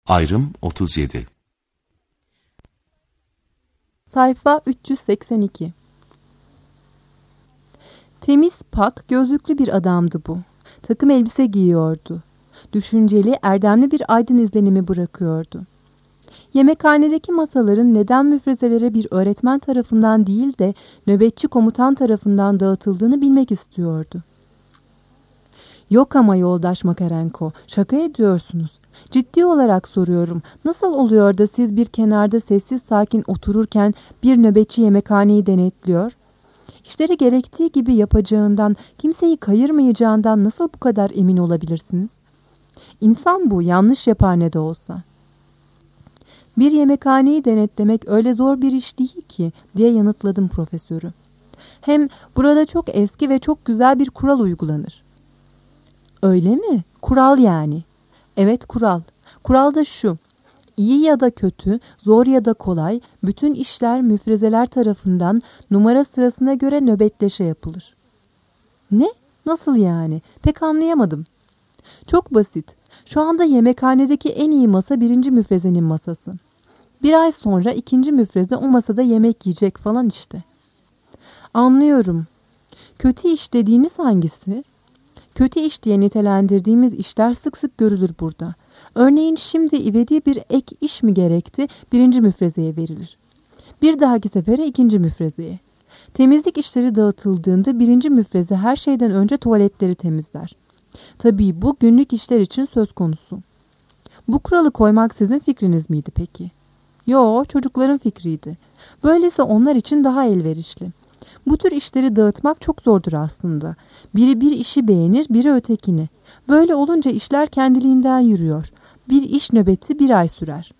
Ayrım 37. Sayfa 382. Temiz, pak, gözlüklü bir adamdı bu. Takım elbise giyiyordu. Düşünceli, erdemli bir aydın izlenimi bırakıyordu. Yemekhanedeki masaların neden müfrezelere bir öğretmen tarafından değil de nöbetçi komutan tarafından dağıtıldığını bilmek istiyordu. Yok ama yoldaş Makarenko, şaka ediyorsunuz. Ciddi olarak soruyorum. Nasıl oluyor da siz bir kenarda sessiz sakin otururken bir nöbetçi yemekhaneyi denetliyor? İşleri gerektiği gibi yapacağından, kimseyi kayırmayacağından nasıl bu kadar emin olabilirsiniz? İnsan bu, yanlış yapar ne de olsa. Bir yemekhaneyi denetlemek öyle zor bir iş değil ki, diye yanıtladım profesörü. Hem burada çok eski ve çok güzel bir kural uygulanır. Öyle mi? Kural yani. Evet, kural. Kural da şu. İyi ya da kötü, zor ya da kolay, bütün işler müfrezeler tarafından numara sırasına göre nöbetleşe yapılır. Ne? Nasıl yani? Pek anlayamadım. Çok basit. Şu anda yemekhanedeki en iyi masa birinci müfrezenin masası. Bir ay sonra ikinci müfreze o masada yemek yiyecek falan işte. Anlıyorum. Kötü iş dediğiniz hangisi? Kötü iş diye nitelendirdiğimiz işler sık sık görülür burada. Örneğin şimdi ivedi bir ek iş mi gerekti, birinci müfrezeye verilir. Bir dahaki sefere ikinci müfrezeye. Temizlik işleri dağıtıldığında birinci müfreze her şeyden önce tuvaletleri temizler. Tabii bu günlük işler için söz konusu. Bu kuralı koymak sizin fikriniz miydi peki? Yo, çocukların fikriydi. Böylesi onlar için daha elverişli. Bu tür işleri dağıtmak çok zordur aslında. Biri bir işi beğenir, biri ötekini. Böyle olunca işler kendiliğinden yürüyor. Bir iş nöbeti bir ay sürer.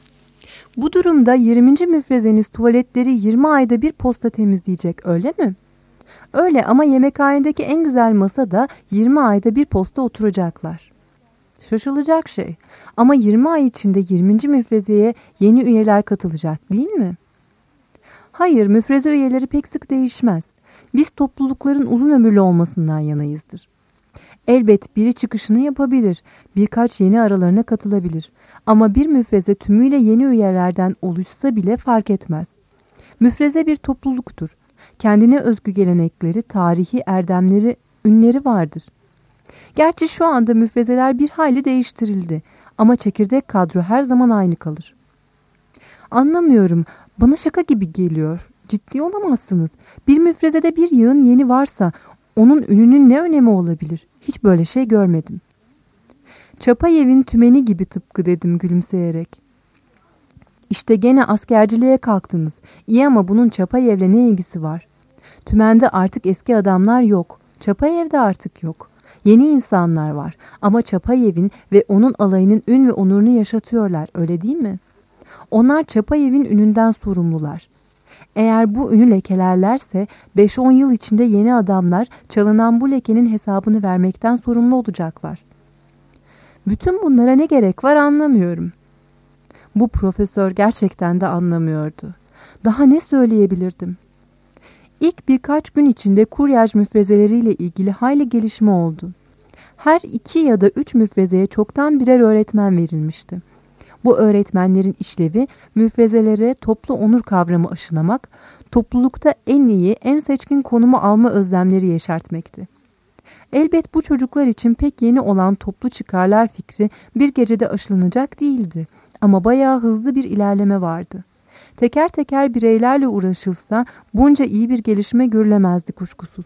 Bu durumda 20. müfrezeniz tuvaletleri 20 ayda bir posta temizleyecek, öyle mi? Öyle ama yemekhanedeki en güzel masada 20 ayda bir posta oturacaklar. Şaşılacak şey. Ama 20 ay içinde 20. müfrezeye yeni üyeler katılacak, değil mi? Hayır, müfreze üyeleri pek sık değişmez. Biz toplulukların uzun ömürlü olmasından yanayızdır. Elbet biri çıkışını yapabilir, birkaç yeni aralarına katılabilir. Ama bir müfreze tümüyle yeni üyelerden oluşsa bile fark etmez. Müfreze bir topluluktur. Kendine özgü gelenekleri, tarihi, erdemleri, ünleri vardır. Gerçi şu anda müfrezeler bir hayli değiştirildi. Ama çekirdek kadro her zaman aynı kalır. Anlamıyorum. Bana şaka gibi geliyor. Ciddi olamazsınız. Bir müfrezede bir yığın yeni varsa onun ününün ne önemi olabilir? Hiç böyle şey görmedim. Çapayev'in tümeni gibi tıpkı, dedim gülümseyerek. İşte gene askerciliğe kalktınız. İyi ama bunun Çapayev'le ne ilgisi var? Tümende artık eski adamlar yok. Çapayev'de artık yok. Yeni insanlar var. Ama Çapayev'in ve onun alayının ün ve onurunu yaşatıyorlar. Öyle değil mi? Onlar Çapayev'in ününden sorumlular. Eğer bu ünü lekelerlerse 5-10 yıl içinde yeni adamlar çalınan bu lekenin hesabını vermekten sorumlu olacaklar. Bütün bunlara ne gerek var anlamıyorum. Bu profesör gerçekten de anlamıyordu. Daha ne söyleyebilirdim? İlk birkaç gün içinde kuryaj müfrezeleriyle ilgili hayli gelişme oldu. Her 2 ya da 3 müfrezeye çoktan birer öğretmen verilmişti. Bu öğretmenlerin işlevi müfrezelere toplu onur kavramı aşılamak, toplulukta en iyi, en seçkin konumu alma özlemleri yeşertmekti. Elbet bu çocuklar için pek yeni olan toplu çıkarlar fikri bir gecede aşılanacak değildi. Ama bayağı hızlı bir ilerleme vardı. Teker teker bireylerle uğraşılsa bunca iyi bir gelişme görülemezdi kuşkusuz.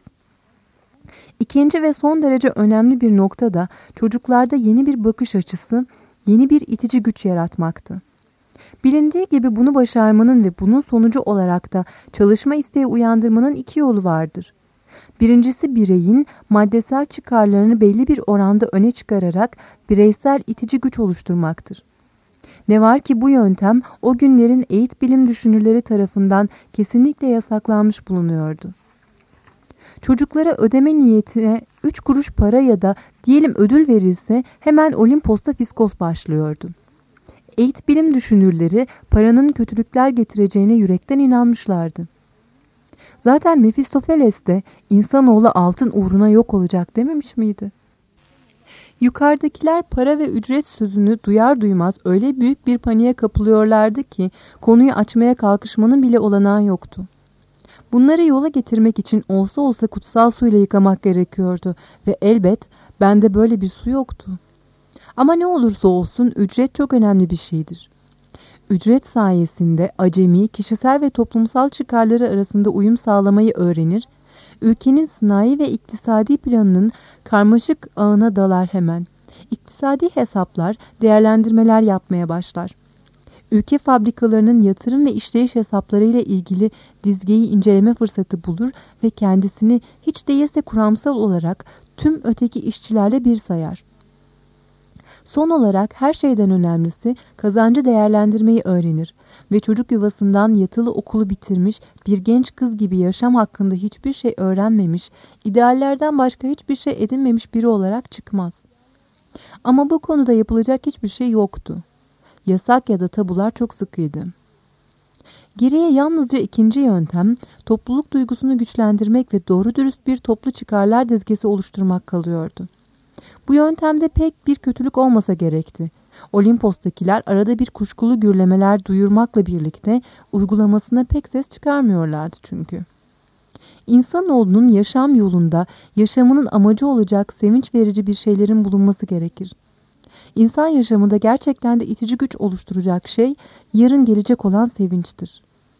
İkinci ve son derece önemli bir nokta da çocuklarda yeni bir bakış açısı, yeni bir itici güç yaratmaktı. Bilindiği gibi bunu başarmanın ve bunun sonucu olarak da çalışma isteği uyandırmanın 2 yolu vardır. Birincisi bireyin maddesel çıkarlarını belli bir oranda öne çıkararak bireysel itici güç oluşturmaktır. Ne var ki bu yöntem o günlerin eğit bilim düşünürleri tarafından kesinlikle yasaklanmış bulunuyordu. Çocuklara ödeme niyetine 3 kuruş para ya da diyelim ödül verilse hemen Olimpos'ta fiskos başlıyordu. Eğit bilim düşünürleri paranın kötülükler getireceğine yürekten inanmışlardı. Zaten Mefistofeles de insanoğlu altın uğruna yok olacak dememiş miydi? Yukarıdakiler para ve ücret sözünü duyar duymaz öyle büyük bir paniğe kapılıyorlardı ki konuyu açmaya kalkışmanın bile olanağı yoktu. Bunları yola getirmek için olsa olsa kutsal suyla yıkamak gerekiyordu ve elbet bende böyle bir su yoktu. Ama ne olursa olsun ücret çok önemli bir şeydir. Ücret sayesinde acemi, kişisel ve toplumsal çıkarları arasında uyum sağlamayı öğrenir, ülkenin sanayi ve iktisadi planının karmaşık ağına dalar hemen. İktisadi hesaplar, değerlendirmeler yapmaya başlar. Ülke fabrikalarının yatırım ve işleyiş hesaplarıyla ilgili dizgeyi inceleme fırsatı bulur ve kendisini hiç değilse kuramsal olarak tüm öteki işçilerle bir sayar. Son olarak her şeyden önemlisi kazancı değerlendirmeyi öğrenir ve çocuk yuvasından yatılı okulu bitirmiş bir genç kız gibi yaşam hakkında hiçbir şey öğrenmemiş, ideallerden başka hiçbir şey edinmemiş biri olarak çıkmaz. Ama bu konuda yapılacak hiçbir şey yoktu. Yasak ya da tabular çok sıkıydı. Geriye yalnızca ikinci yöntem, topluluk duygusunu güçlendirmek ve doğru dürüst bir toplu çıkarlar dizgesi oluşturmak kalıyordu. Bu yöntemde pek bir kötülük olmasa gerekti. Olimpos'takiler arada bir kuşkulu gürlemeler duyurmakla birlikte uygulamasına pek ses çıkarmıyorlardı çünkü. İnsanoğlunun yaşam yolunda yaşamının amacı olacak sevinç verici bir şeylerin bulunması gerekir. İnsan yaşamında gerçekten de itici güç oluşturacak şey yarın gelecek olan sevinçtir.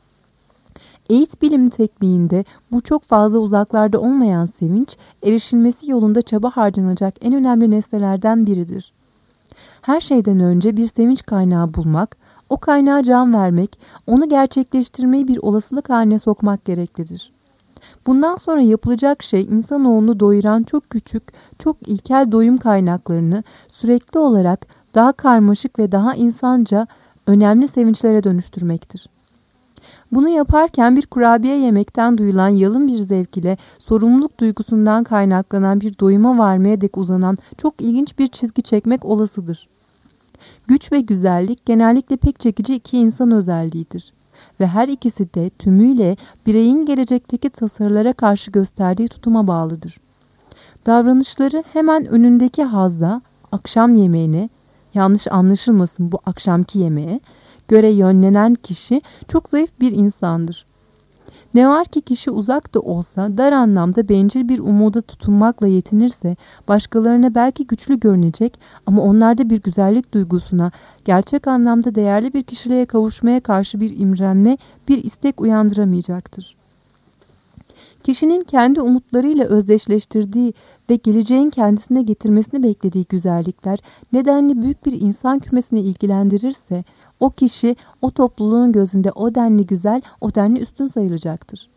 Eğit bilim tekniğinde bu çok fazla uzaklarda olmayan sevinç, erişilmesi yolunda çaba harcanacak en önemli nesnelerden biridir. Her şeyden önce bir sevinç kaynağı bulmak, o kaynağa can vermek, onu gerçekleştirmeyi bir olasılık haline sokmak gereklidir. Bundan sonra yapılacak şey insanoğlunu doyuran çok küçük, çok ilkel doyum kaynaklarını sürekli olarak daha karmaşık ve daha insanca önemli sevinçlere dönüştürmektir. Bunu yaparken bir kurabiye yemekten duyulan yalın bir zevk ile sorumluluk duygusundan kaynaklanan bir doyuma varmaya dek uzanan çok ilginç bir çizgi çekmek olasıdır. Güç ve güzellik genellikle pek çekici iki insan özelliğidir. Ve her ikisi de tümüyle bireyin gelecekteki tasarılara karşı gösterdiği tutuma bağlıdır. Davranışları hemen önündeki hazza, akşam yemeğine, yanlış anlaşılmasın bu akşamki yemeğe, göre yönlenen kişi çok zayıf bir insandır. Ne var ki kişi uzak da olsa dar anlamda bencil bir umuda tutunmakla yetinirse başkalarına belki güçlü görünecek ama onlarda bir güzellik duygusuna, gerçek anlamda değerli bir kişiliğe kavuşmaya karşı bir imrenme, bir istek uyandıramayacaktır. Kişinin kendi umutlarıyla özdeşleştirdiği ve geleceğin kendisine getirmesini beklediği güzellikler nedenli büyük bir insan kümesini ilgilendirirse, o kişi o topluluğun gözünde o denli güzel, o denli üstün sayılacaktır.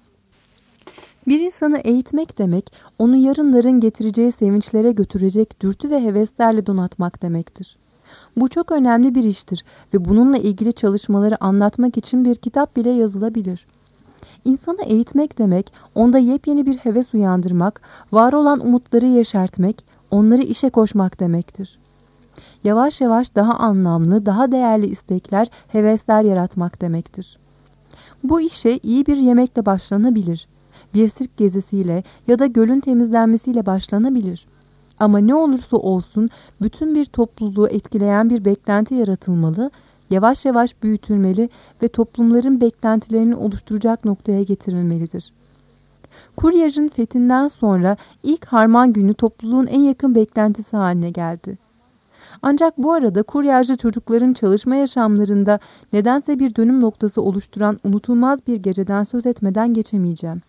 Bir insanı eğitmek demek, onu yarınların getireceği sevinçlere götürecek dürtü ve heveslerle donatmak demektir. Bu çok önemli bir iştir ve bununla ilgili çalışmaları anlatmak için bir kitap bile yazılabilir. İnsanı eğitmek demek, onda yepyeni bir heves uyandırmak, var olan umutları yeşertmek, onları işe koşmak demektir. Yavaş yavaş daha anlamlı, daha değerli istekler, hevesler yaratmak demektir. Bu işe iyi bir yemekle başlanabilir. Bir sirk gezisiyle ya da gölün temizlenmesiyle başlanabilir. Ama ne olursa olsun bütün bir topluluğu etkileyen bir beklenti yaratılmalı, yavaş yavaş büyütülmeli ve toplumların beklentilerini oluşturacak noktaya getirilmelidir. Kuryaj'ın fethinden sonra ilk harman günü topluluğun en yakın beklentisi haline geldi. Ancak bu arada kuryajlı çocukların çalışma yaşamlarında nedense bir dönüm noktası oluşturan unutulmaz bir geceden söz etmeden geçemeyeceğim.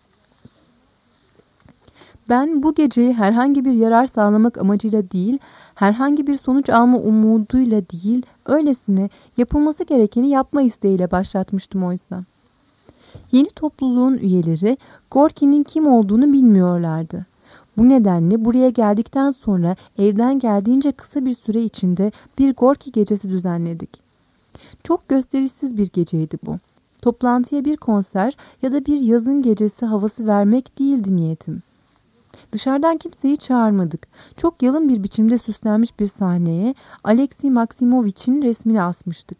Ben bu geceyi herhangi bir yarar sağlamak amacıyla değil, herhangi bir sonuç alma umuduyla değil, öylesine yapılması gerekeni yapma isteğiyle başlatmıştım oysa. Yeni topluluğun üyeleri Gorki'nin kim olduğunu bilmiyorlardı. Bu nedenle buraya geldikten sonra evden geldiğince kısa bir süre içinde bir Gorki gecesi düzenledik. Çok gösterişsiz bir geceydi bu. Toplantıya bir konser ya da bir yazın gecesi havası vermek değildi niyetim. Dışarıdan kimseyi çağırmadık. Çok yalın bir biçimde süslenmiş bir sahneye Alexey Maksimovich'in resmini asmıştık.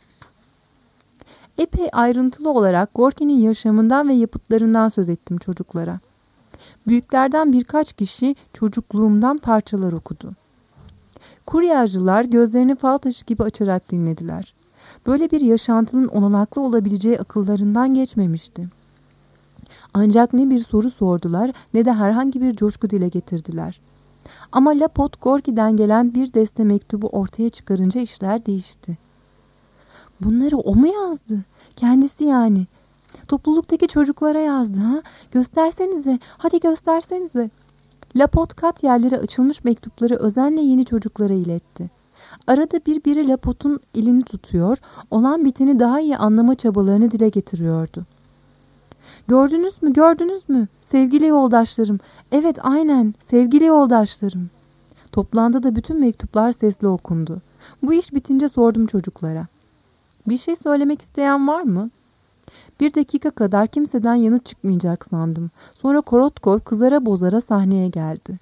Epey ayrıntılı olarak Gorki'nin yaşamından ve yapıtlarından söz ettim çocuklara. Büyüklerden birkaç kişi çocukluğumdan parçalar okudu. Kuryacılar gözlerini fal taşı gibi açarak dinlediler. Böyle bir yaşantının olanaklı olabileceği akıllarından geçmemişti. Ancak ne bir soru sordular ne de herhangi bir coşku dile getirdiler. Ama Lapot Gorki'den gelen bir deste mektubu ortaya çıkarınca işler değişti. Bunları o mu yazdı? Kendisi yani. Topluluktaki çocuklara yazdı ha? Göstersenize, hadi göstersenize. Lapot kat yerlere açılmış mektupları özenle yeni çocuklara iletti. Arada biri Lapot'un elini tutuyor, olan biteni daha iyi anlama çabalarını dile getiriyordu. Gördünüz mü, gördünüz mü? Sevgili yoldaşlarım. Evet, aynen, sevgili yoldaşlarım. Toplantıda bütün mektuplar sesli okundu. Bu iş bitince sordum çocuklara. Bir şey söylemek isteyen var mı? 1 dakika kadar kimseden yanıt çıkmayacak sandım. Sonra Korotkov kızara bozara sahneye geldi.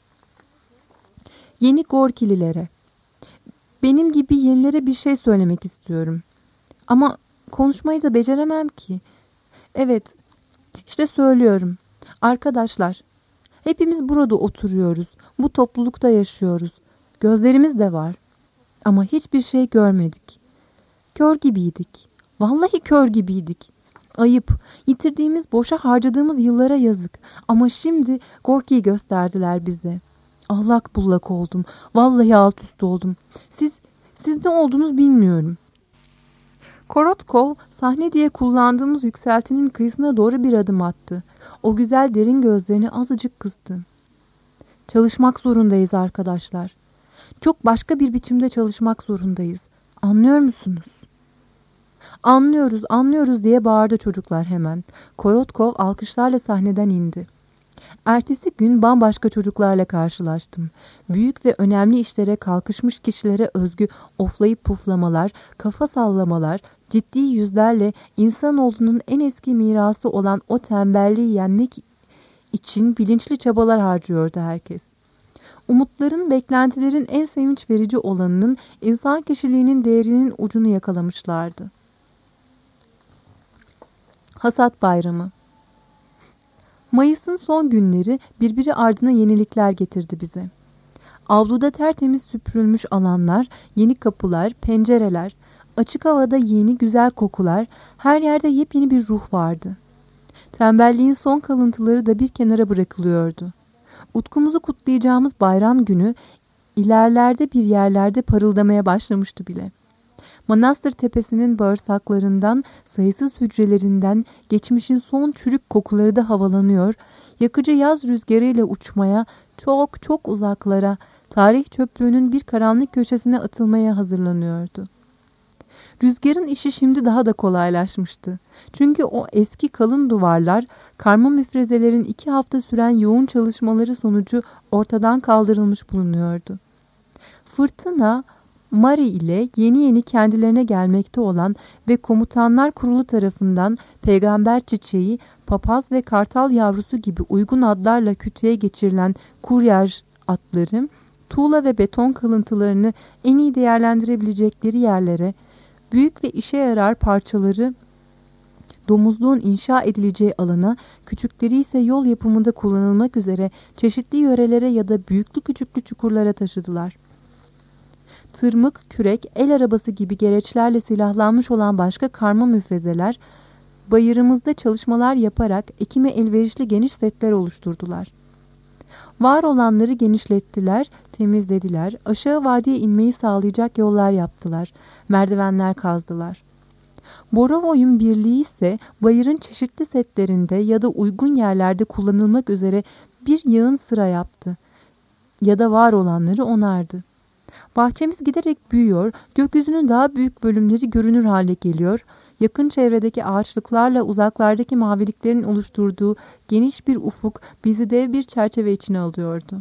Yeni Gorkililere. Benim gibi yenilere bir şey söylemek istiyorum. Ama konuşmayı da beceremem ki. Evet, işte söylüyorum. Arkadaşlar, hepimiz burada oturuyoruz. Bu toplulukta yaşıyoruz. Gözlerimiz de var. Ama hiçbir şey görmedik. Kör gibiydik. Vallahi kör gibiydik. Ayıp. Yitirdiğimiz, boşa harcadığımız yıllara yazık. Ama şimdi Gorki'yi gösterdiler bize. Allak bullak oldum. Vallahi alt üst oldum. Siz ne oldunuz bilmiyorum. Korotkov sahne diye kullandığımız yükseltinin kıyısına doğru bir adım attı. O güzel derin gözlerini azıcık kıstı. Çalışmak zorundayız arkadaşlar. Çok başka bir biçimde çalışmak zorundayız. Anlıyor musunuz? Anlıyoruz, anlıyoruz diye bağırdı çocuklar hemen. Korotkov alkışlarla sahneden indi. Ertesi gün bambaşka çocuklarla karşılaştım. Büyük ve önemli işlere kalkışmış kişilere özgü oflayıp puflamalar, kafa sallamalar, ciddi yüzlerle insanoğlunun en eski mirası olan o tembelliği yenmek için bilinçli çabalar harcıyordu herkes. Umutların, beklentilerin en sevinç verici olanının insan kişiliğinin değerinin ucunu yakalamışlardı. Hasat Bayramı. Mayıs'ın son günleri birbiri ardına yenilikler getirdi bize. Avluda tertemiz süpürülmüş alanlar, yeni kapılar, pencereler, açık havada yeni güzel kokular, her yerde yepyeni bir ruh vardı. Tembelliğin son kalıntıları da bir kenara bırakılıyordu. Utkumuzu kutlayacağımız bayram günü ilerlerde bir yerlerde parıldamaya başlamıştı bile. Manastır tepesinin bağırsaklarından, sayısız hücrelerinden geçmişin son çürük kokuları da havalanıyor, yakıcı yaz rüzgarıyla uçmaya, çok çok uzaklara, tarih çöplüğünün bir karanlık köşesine atılmaya hazırlanıyordu. Rüzgarın işi şimdi daha da kolaylaşmıştı. Çünkü o eski kalın duvarlar, karma müfrezelerin 2 hafta süren yoğun çalışmaları sonucu ortadan kaldırılmış bulunuyordu. Fırtına, Mari ile yeni kendilerine gelmekte olan ve komutanlar kurulu tarafından peygamber çiçeği, papaz ve kartal yavrusu gibi uygun adlarla kütüğe geçirilen kuryaj atları, tuğla ve beton kalıntılarını en iyi değerlendirebilecekleri yerlere, büyük ve işe yarar parçaları domuzluğun inşa edileceği alana, küçükleri ise yol yapımında kullanılmak üzere çeşitli yörelere ya da büyüklü küçüklü çukurlara taşıdılar. Tırmık, kürek, el arabası gibi gereçlerle silahlanmış olan başka karma müfrezeler, bayırımızda çalışmalar yaparak ekime elverişli geniş setler oluşturdular. Var olanları genişlettiler, temizlediler, aşağı vadiye inmeyi sağlayacak yollar yaptılar, merdivenler kazdılar. Borovoy'un birliği ise bayırın çeşitli setlerinde ya da uygun yerlerde kullanılmak üzere bir yığın sıra yaptı ya da var olanları onardı. Bahçemiz giderek büyüyor, gökyüzünün daha büyük bölümleri görünür hale geliyor, yakın çevredeki ağaçlıklarla uzaklardaki maviliklerin oluşturduğu geniş bir ufuk bizi dev bir çerçeve içine alıyordu.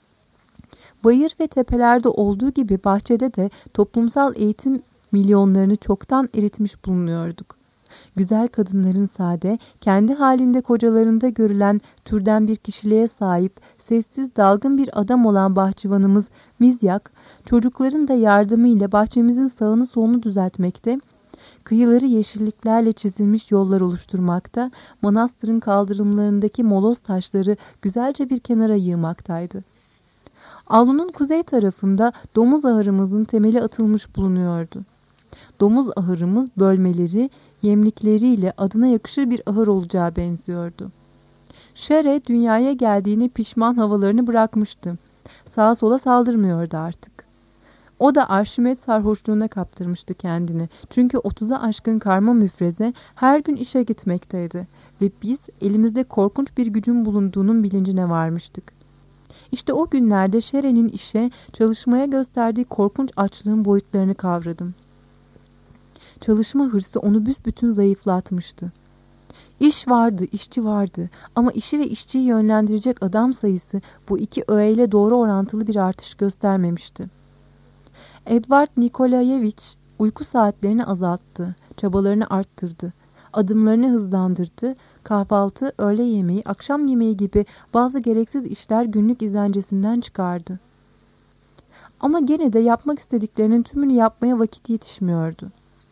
Bayır ve tepelerde olduğu gibi bahçede de toplumsal eğitim milyonlarını çoktan eritmiş bulunuyorduk. Güzel kadınların sade, kendi halinde kocalarında görülen türden bir kişiliğe sahip, sessiz, dalgın bir adam olan bahçıvanımız Mizyak, çocukların da yardımıyla bahçemizin sağını solunu düzeltmekte, kıyıları yeşilliklerle çizilmiş yollar oluşturmakta, manastırın kaldırımlarındaki moloz taşları güzelce bir kenara yığmaktaydı. Avlunun kuzey tarafında domuz ahırımızın temeli atılmış bulunuyordu. Domuz ahırımız bölmeleri, yemlikleriyle adına yakışır bir ahır olacağı benziyordu. Şere dünyaya geldiğini pişman havalarını bırakmıştı. Sağa sola saldırmıyordu artık. O da Arşimet sarhoşluğuna kaptırmıştı kendini. Çünkü 30'a aşkın karma müfreze her gün işe gitmekteydi. Ve biz elimizde korkunç bir gücün bulunduğunun bilincine varmıştık. İşte o günlerde Şere'nin işe, çalışmaya gösterdiği korkunç açlığın boyutlarını kavradım. Çalışma hırsı onu büsbütün zayıflatmıştı. İş vardı, işçi vardı ama işi ve işçiyi yönlendirecek adam sayısı bu iki öğeyle doğru orantılı bir artış göstermemişti. Edward Nikolayevich uyku saatlerini azalttı, çabalarını arttırdı, adımlarını hızlandırdı, kahvaltı, öğle yemeği, akşam yemeği gibi bazı gereksiz işler günlük izlencesinden çıkardı. Ama gene de yapmak istediklerinin tümünü yapmaya vakit yetişmiyordu.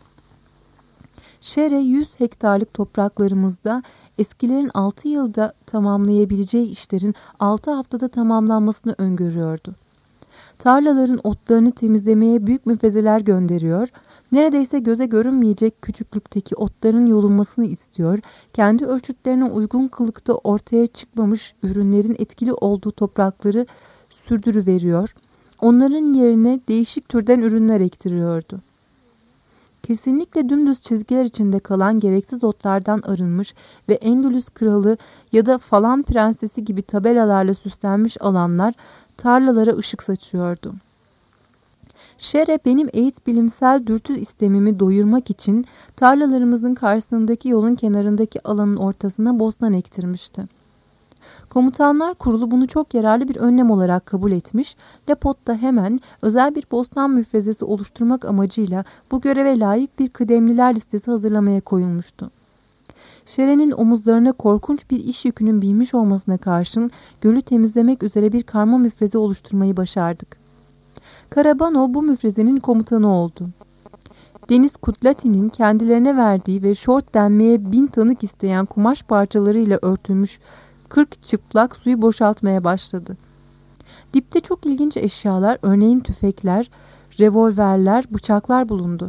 Şere 100 hektarlık topraklarımızda eskilerin 6 yılda tamamlayabileceği işlerin 6 haftada tamamlanmasını öngörüyordu. Tarlaların otlarını temizlemeye büyük müfrezeler gönderiyor, neredeyse göze görünmeyecek küçüklükteki otların yolunmasını istiyor, kendi ölçütlerine uygun kılıkta ortaya çıkmamış ürünlerin etkili olduğu toprakları sürdürüveriyor, onların yerine değişik türden ürünler ektiriyordu. Kesinlikle dümdüz çizgiler içinde kalan gereksiz otlardan arınmış ve Endülüs kralı ya da falan prensesi gibi tabelalarla süslenmiş alanlar tarlalara ışık saçıyordu. Şere benim eğit bilimsel dürtü istemimi doyurmak için tarlalarımızın karşısındaki yolun kenarındaki alanın ortasına bostan ektirmişti. Komutanlar Kurulu bunu çok yararlı bir önlem olarak kabul etmiş, Lepot da hemen özel bir bostan müfrezesi oluşturmak amacıyla bu göreve layık bir kıdemliler listesi hazırlamaya koyulmuştu. Şere'nin omuzlarına korkunç bir iş yükünün binmiş olmasına karşın gölü temizlemek üzere bir karma müfreze oluşturmayı başardık. Karabanov bu müfrezenin komutanı oldu. Deniz Kutlatin'in kendilerine verdiği ve şort denmeye 1000 tanık isteyen kumaş parçalarıyla örtülmüş 40 çıplak suyu boşaltmaya başladı. Dipte çok ilginç eşyalar, örneğin tüfekler, revolverler, bıçaklar bulundu.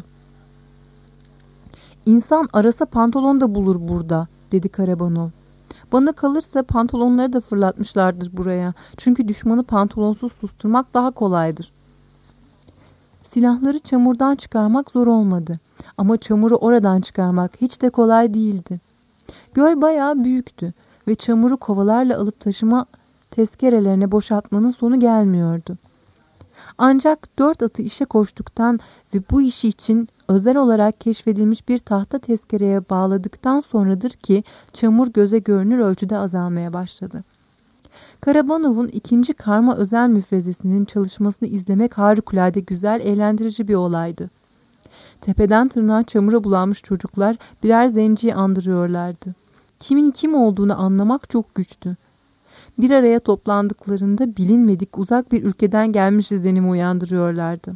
"İnsan arasa pantolon da bulur burada," dedi Karabanov. "Bana kalırsa pantolonları da fırlatmışlardır buraya. Çünkü düşmanı pantolonsuz susturmak daha kolaydır." Silahları çamurdan çıkarmak zor olmadı. Ama çamuru oradan çıkarmak hiç de kolay değildi. Göl bayağı büyüktü ve çamuru kovalarla alıp taşıma tezkerelerine boşaltmanın sonu gelmiyordu. Ancak 4 atı işe koştuktan ve bu işi için özel olarak keşfedilmiş bir tahta tezkereye bağladıktan sonradır ki çamur göze görünür ölçüde azalmaya başladı. Karabanov'un ikinci karma özel müfrezesinin çalışmasını izlemek harikulade güzel, eğlendirici bir olaydı. Tepeden tırnağa çamura bulanmış çocuklar birer zenciyi andırıyorlardı. Kimin kim olduğunu anlamak çok güçtü. Bir araya toplandıklarında bilinmedik uzak bir ülkeden gelmiş izlenimi uyandırıyorlardı.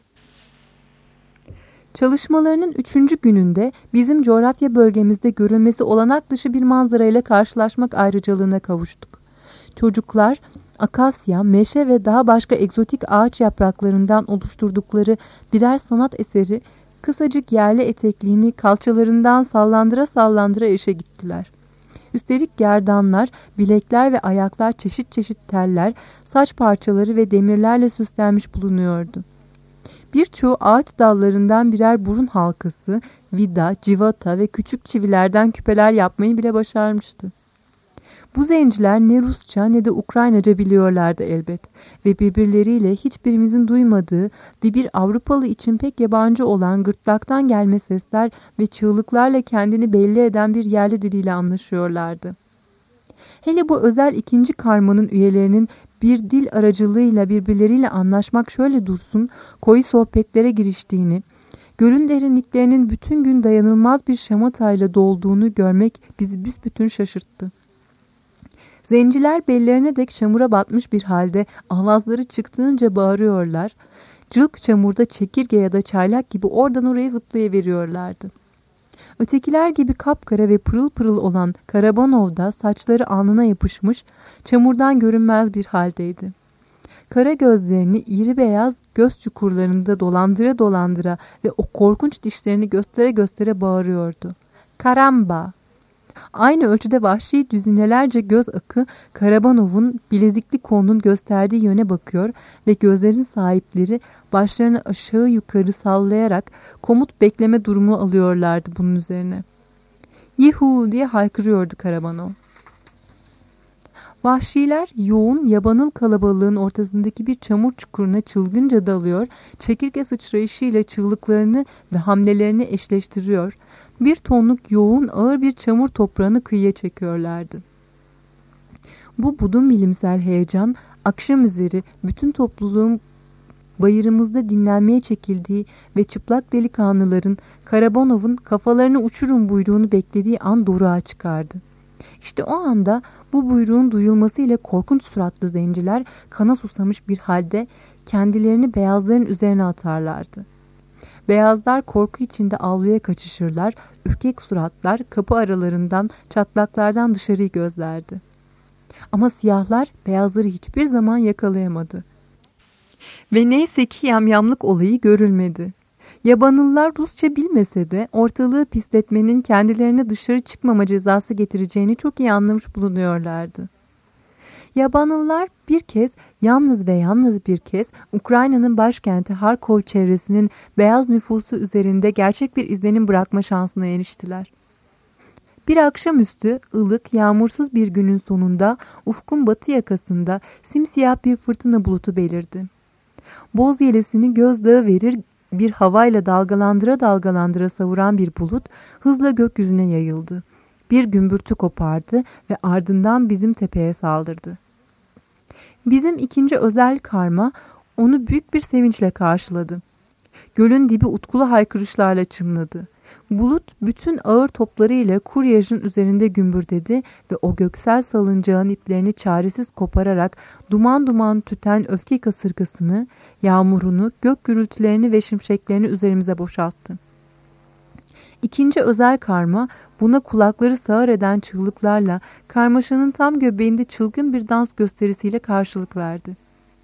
Çalışmalarının 3. gününde bizim coğrafya bölgemizde görülmesi olanak dışı bir manzarayla karşılaşmak ayrıcalığına kavuştuk. Çocuklar akasya, meşe ve daha başka egzotik ağaç yapraklarından oluşturdukları birer sanat eseri kısacık yerli etekliğini kalçalarından sallandıra sallandıra işe gittiler. Üstelik gerdanlar, bilekler ve ayaklar çeşit çeşit teller, saç parçaları ve demirlerle süslenmiş bulunuyordu. Birçoğu ağaç dallarından birer burun halkası, vida, civata ve küçük çivilerden küpeler yapmayı bile başarmıştı. Bu zenciler ne Rusça ne de Ukraynaca biliyorlardı elbet ve birbirleriyle hiçbirimizin duymadığı ve bir Avrupalı için pek yabancı olan gırtlaktan gelme sesler ve çığlıklarla kendini belli eden bir yerli diliyle anlaşıyorlardı. Hele bu özel ikinci karmanın üyelerinin bir dil aracılığıyla birbirleriyle anlaşmak şöyle dursun, koyu sohbetlere giriştiğini, gölün derinliklerinin bütün gün dayanılmaz bir şamatayla dolduğunu görmek bizi büsbütün şaşırttı. Zenciler bellerine dek çamura batmış bir halde avazları çıktığınca bağırıyorlar, cılk çamurda çekirge ya da çaylak gibi oradan oraya zıplayıveriyorlardı. Ötekiler gibi kapkara ve pırıl pırıl olan Karabanov da saçları alnına yapışmış, çamurdan görünmez bir haldeydi. Kara gözlerini iri beyaz göz çukurlarında dolandıra dolandıra ve o korkunç dişlerini göstere göstere bağırıyordu. Karamba! Aynı ölçüde vahşi düzinelerce göz akı Karabanov'un bilezikli kolunun gösterdiği yöne bakıyor ve gözlerin sahipleri başlarını aşağı yukarı sallayarak komut bekleme durumu alıyorlardı bunun üzerine. "Yuhu!" diye haykırıyordu Karabanov. Vahşiler yoğun, yabanıl kalabalığın ortasındaki bir çamur çukuruna çılgınca dalıyor, çekirge sıçrayışıyla çığlıklarını ve hamlelerini eşleştiriyor, bir tonluk yoğun, ağır bir çamur toprağını kıyıya çekiyorlardı. Bu budun bilimsel heyecan, akşam üzeri bütün topluluğun bayırımızda dinlenmeye çekildiği ve çıplak delikanlıların Karabanov'un kafalarını uçurun buyruğunu beklediği an doruğa çıkardı. İşte o anda bu buyruğun duyulmasıyla korkunç suratlı zenciler kana susamış bir halde kendilerini beyazların üzerine atarlardı. Beyazlar korku içinde avluya kaçışırlar, ürkek suratlar kapı aralarından, çatlaklardan dışarıyı gözlerdi. Ama siyahlar beyazları hiçbir zaman yakalayamadı. Ve neyse ki yamyamlık olayı görülmedi. Yabanıllar Rusça bilmese de ortalığı pisletmenin kendilerine dışarı çıkmama cezası getireceğini çok iyi anlamış bulunuyorlardı. Yabanıllar bir kez, yalnız ve yalnız bir kez Ukrayna'nın başkenti Harkov çevresinin beyaz nüfusu üzerinde gerçek bir izlenim bırakma şansına eriştiler. Bir akşamüstü ılık, yağmursuz bir günün sonunda ufkun batı yakasında simsiyah bir fırtına bulutu belirdi. Boz yelesini gözdağı verir bir havayla dalgalandıra dalgalandıra savuran bir bulut hızla gökyüzüne yayıldı. Bir gümbürtü kopardı ve ardından bizim tepeye saldırdı. Bizim ikinci özel karma onu büyük bir sevinçle karşıladı. Gölün dibi utkulu haykırışlarla çınladı. Bulut bütün ağır toplarıyla Kuryaj'ın üzerinde gümbürdedi ve o göksel salıncağın iplerini çaresiz kopararak duman duman tüten öfke kasırgasını, yağmurunu, gök gürültülerini ve şimşeklerini üzerimize boşalttı. İkinci özel karma buna kulakları sağır eden çığlıklarla karmaşanın tam göbeğinde çılgın bir dans gösterisiyle karşılık verdi.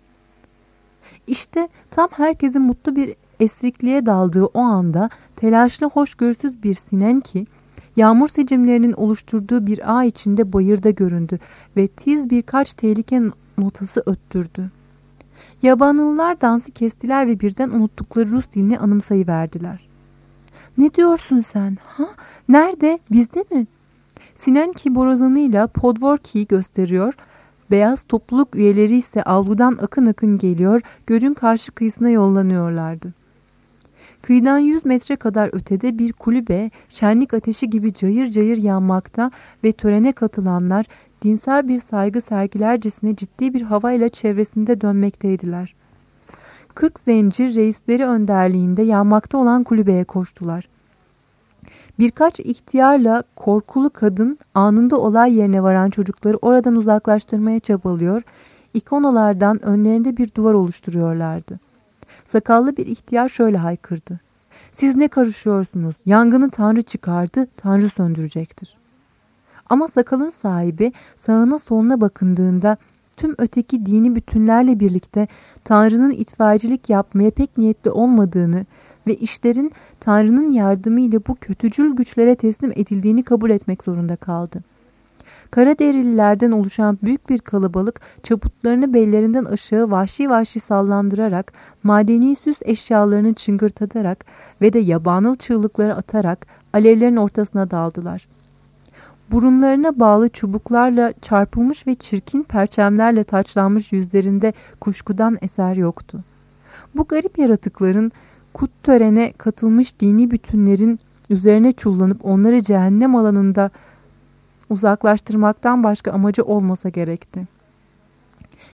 İşte tam herkesin mutlu bir esrikliğe daldığı o anda telaşlı hoşgörüsüz bir Sinenki yağmur sicimlerinin oluşturduğu bir ağ içinde bayırda göründü ve tiz birkaç tehlike notası öttürdü. Yabanılılar dansı kestiler ve birden unuttukları Rus dilini anımsayıverdiler. "Ne diyorsun sen? Ha? Nerede? Bizde mi?" Sinenki borazanıyla Podvorki'yi gösteriyor. Beyaz topluluk üyeleri ise avludan akın akın geliyor, gölün karşı kıyısına yollanıyorlardı. Kıyıdan 100 metre kadar ötede bir kulübe şenlik ateşi gibi cayır cayır yanmakta ve törene katılanlar dinsel bir saygı sergilercesine ciddi bir havayla çevresinde dönmekteydiler. 40 zencir reisleri önderliğinde yanmakta olan kulübeye koştular. Birkaç ihtiyarla korkulu kadın anında olay yerine varan çocukları oradan uzaklaştırmaya çabalıyor, ikonalardan önlerinde bir duvar oluşturuyorlardı. Sakallı bir ihtiyar şöyle haykırdı: "Siz ne karışıyorsunuz? Yangını Tanrı çıkardı, Tanrı söndürecektir." Ama sakalın sahibi sağına soluna bakındığında tüm öteki dini bütünlerle birlikte Tanrı'nın itfaiyecilik yapmaya pek niyetli olmadığını ve işlerin Tanrı'nın yardımıyla bu kötücül güçlere teslim edildiğini kabul etmek zorunda kaldı. Karaderililerden oluşan büyük bir kalabalık çaputlarını bellerinden aşağı vahşi vahşi sallandırarak, madeni süs eşyalarını çıngırtatarak ve de yabanıl çığlıkları atarak alevlerin ortasına daldılar. Burunlarına bağlı çubuklarla çarpılmış ve çirkin perçemlerle taçlanmış yüzlerinde kuşkudan eser yoktu. Bu garip yaratıkların kut törene katılmış dini bütünlerin üzerine çullanıp onları cehennem alanında uzaklaştırmaktan başka amacı olmasa gerekti.